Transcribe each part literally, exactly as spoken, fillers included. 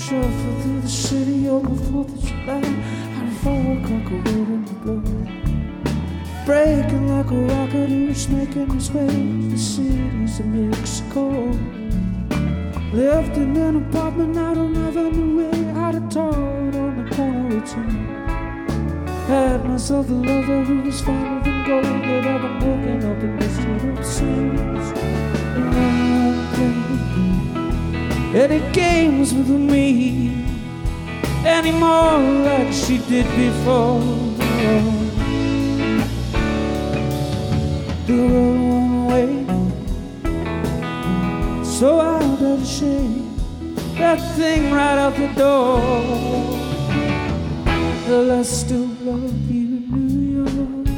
shuffle through the city on the fourth of July. How far a cockroach in the blood, breaking like a rocket, he was making his way to the cities of Mexico. Lived in an apartment out on Avenue Way, out of town on the corner of two. Had myself a lover who was finer than gold, but I've been woken up in this little seas. Any games with me anymore like she did before. The road one way, so I better shake that thing right out the door. Well, I still love you, New York.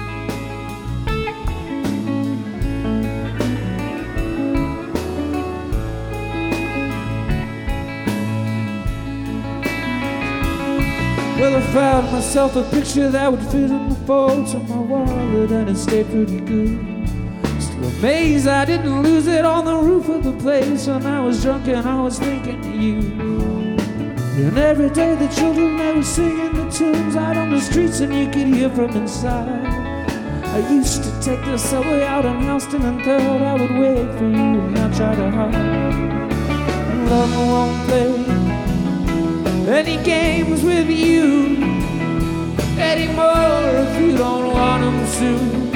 Well, I found myself a picture that would fit in the folds of my wallet, and it stayed pretty good. Still amazed I didn't lose it on the roof of the place. When I was drunk and I was thinking of you. And every day the children, they were singing the tunes out on the streets, and you could hear from inside. I used to take the subway out on Houston and Third. I would wait for you and not try to hide. Love won't play any games with you anymore if you don't want them to.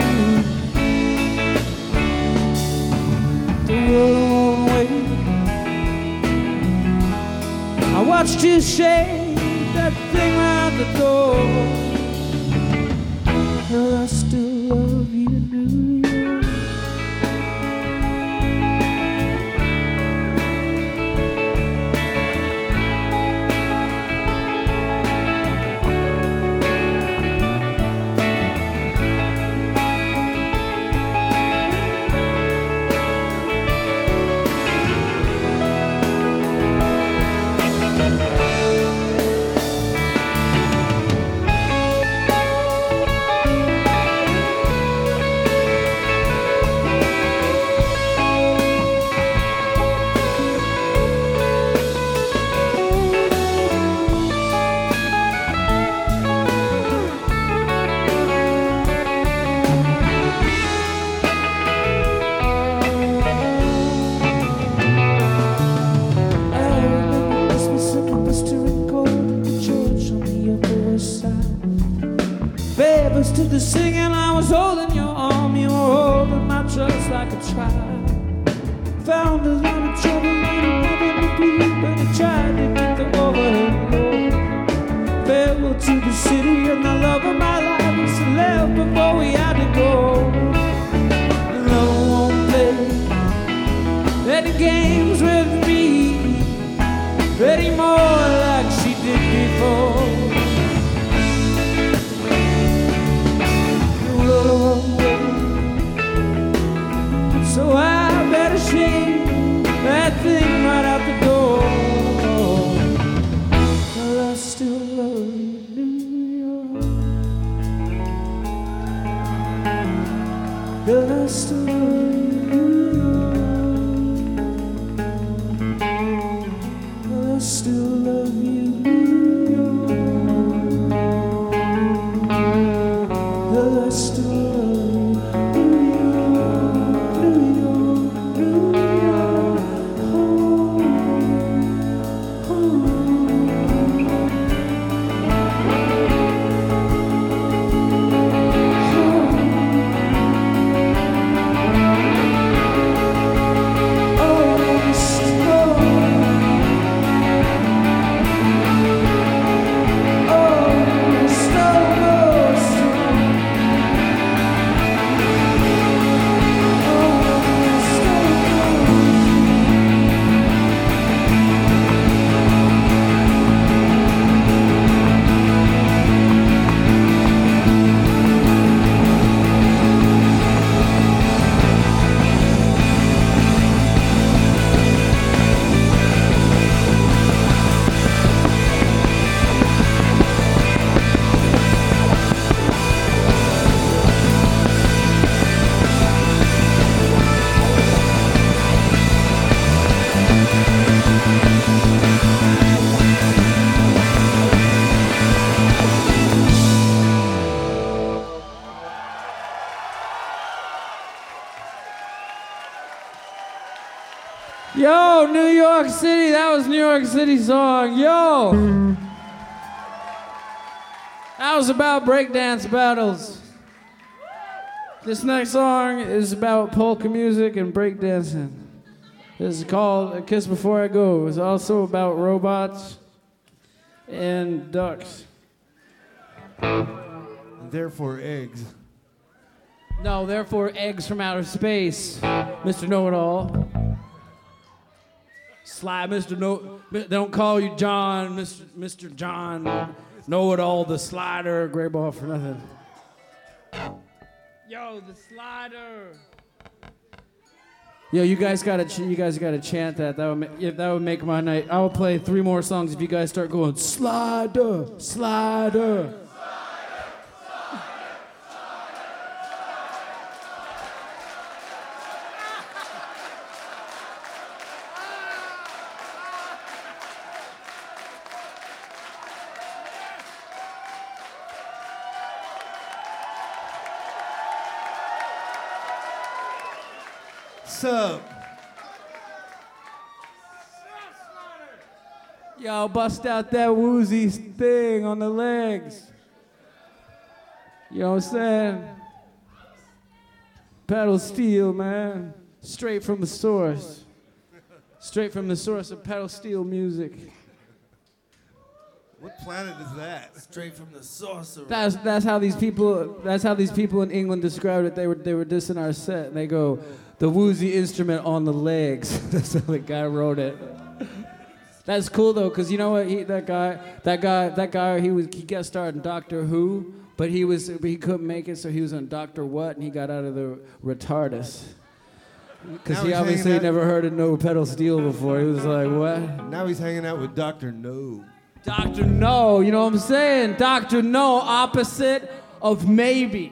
The world won't wait. I watched you shake that thing right out the door. Well, I still love you, New York. To the singing, I was holding your arm, you were holding my trust like a child. Found a lot of trouble and nothing to bleed, but I tried to get the overhead low. Farewell to the city and the love of my life, we still left before we had to go. Love won't play any games with me anymore like she did before. So I better shake that thing right out the door. Well, I still love you, New York. Well, I still love you, New York. Well, I still love you, New York. Well, I still love you. Oh, Yo, New York City, that was New York City song. Yo. That was about breakdance battles. This next song is about polka music and breakdancing. This is called A Kiss Before I Go. It's also about robots and ducks. Therefore, eggs. No, therefore, eggs from outer space, Mister Know-It-All. Sly, Mister No... They don't call you John, Mister Mister John Know-It-All, the slider, gray ball for nothing. Yo, the slider. Yo, you guys gotta, ch- you guys gotta chant that. That would, ma- yeah, that would make my night. I will play three more songs if you guys start going slider, slider. Sup? Yo, bust out that woozy thing on the legs. You know what I'm saying? Pedal steel, man. Straight from the source. Straight from the source of pedal steel music. What planet is that? Straight from the sorcerer. That's that's how these people that's how these people in England described it. They were they were dissing our set and they go, the woozy instrument on the legs. That's how the guy wrote it. That's cool though, cause you know what? He that guy that guy that guy he was he guest starred in Doctor Who, but he was but he couldn't make it, so he was on Doctor What, and he got out of the retardus. Cause Now he he's obviously hanging out- never heard of no pedal steel before. He was like, what? Now he's hanging out with Doctor No. Doctor No, you know what I'm saying? Doctor No, opposite of maybe.